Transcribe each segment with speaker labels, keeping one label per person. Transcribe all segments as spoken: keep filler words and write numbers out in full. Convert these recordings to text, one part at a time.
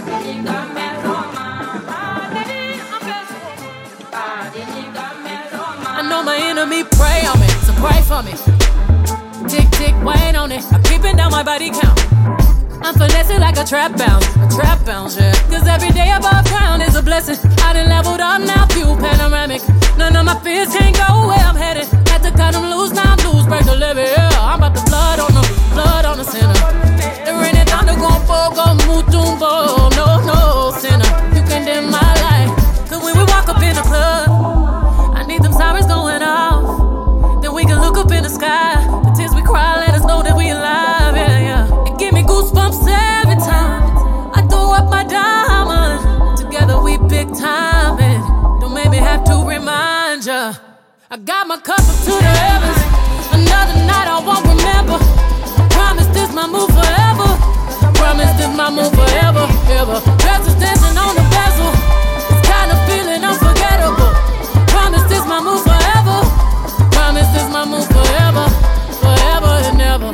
Speaker 1: I know my enemy pray on me, so pray for me. Tick, tick, wait on it. I'm keeping down my body count. I'm finessing like a trap bounce, a trap bounce, yeah. Cause every day above ground is a blessing. I done leveled up now, view panoramic. None of my fears can't go where I'm headed. Had to cut them loose, now I'm loose, break the levee, yeah. I'm about to blood on the, blood on the sinner. The rain and thunder gon' fall, gon' move, tumbo. No, no, sinner, you can dim my light. Cause when we walk up in the club, I need them sirens going off. Then we can look up in the sky. The tears we cry, let us know that we alive, yeah, yeah. It give me goosebumps every time I throw up my diamond. Together we big time, and don't make me have to remind ya. I got my cup up to the heavens. Another night I won't remember. I promise this my move forever. I promise this my move forever, ever. Dresses dancing on the bezel. This kind of feeling unforgettable. Promise this my move forever. Promise this my move forever, forever and never.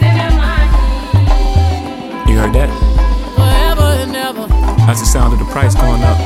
Speaker 2: You heard that?
Speaker 1: Forever and never.
Speaker 2: That's the sound of the price going up.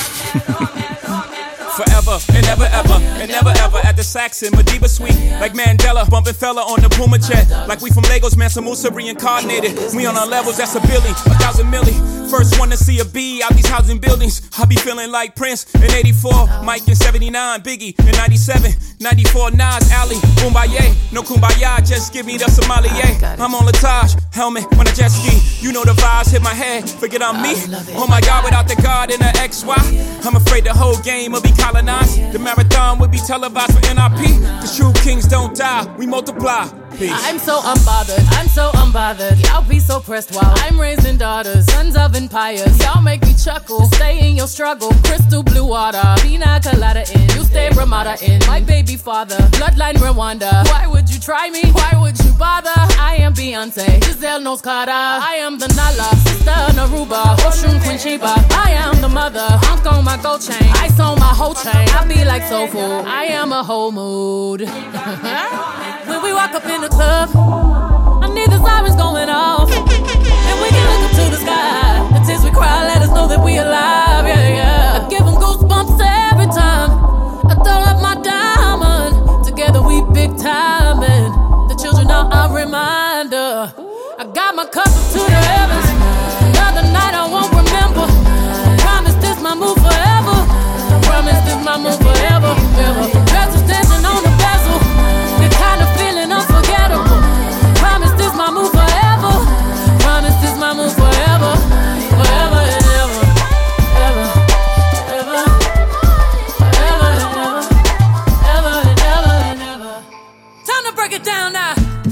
Speaker 3: Forever and never ever, and never ever at the Saxon Madiba Suite. Like Mandela, bumping fella on the Puma jet. Like we from Lagos, Mansa Musa reincarnated. We on our levels, that's a billy, a thousand milli. First one to see a B out these housing buildings. I be feeling like Prince in eighty-four, Mike in seventy-nine, Biggie in ninety-seven, ninety-four, Nas, Ali, Kumbaya. No Kumbaya, just give me the sommelier. I'm on Latage, helmet when I jet ski. You know the vibes hit my head, forget I'm me. Oh my God, without the God and the X Y, I'm afraid the whole game will be colonized. The marathon will be televised for N I P. Cause true kings don't die, we multiply. Peace.
Speaker 1: I'm so unbothered, I'm so unbothered. Y'all be so pressed while I'm raising daughters, sons of empires. Y'all make me chuckle, stay in your struggle. Crystal blue water, pina colada in. You stay Ramada in, my baby father. Bloodline Rwanda. Why would you try me? Why would you bother? I am Beyonce, Giselle knows Carter. I am the Nala, sister Naruba, Oshun Queen Sheba. I am the mother, Hunk on my gold chain. Ice on my whole chain, I be like soul food. I am a whole mood. When we walk up in the club, I need the sirens going off, and we can look up to the sky. The tears we cry let us know that we alive, yeah, yeah. I give them goosebumps every time I throw up my diamond. Together we big time, and the children are a reminder. I got my cup up to the heavens. Another night I won't remember. I promise this my move forever. I promise this my move forever, ever. Dresses dancing on the bezel. The kind of feeling unforgettable. Promise this my move forever. Promise this my move forever. Forever and ever. Ever, ever. Forever and ever. Ever and ever and ever. Time to break it down now.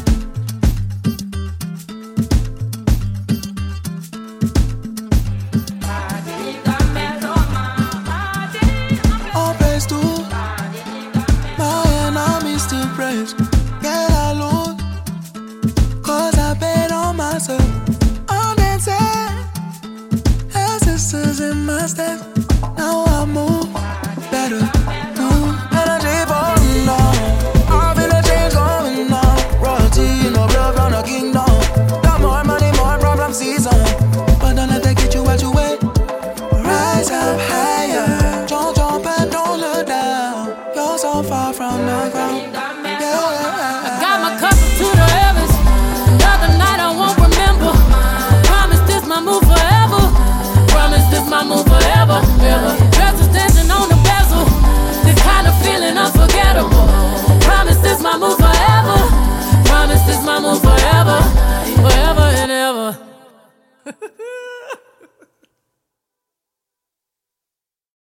Speaker 4: Get alone, cause I bet on myself. I'm dancing, ancestors in my steps. Now I move better, move energy falling down. I feel a change going on. Royalty in the blood from the kingdom. Got more money, more problems season. But don't let that get you out your way. Rise up higher, don't jump and don't look down. You're so far from the ground.
Speaker 1: I got my cup up to the heavens. Another night I won't remember. Promise this my move forever. Promise this my move forever.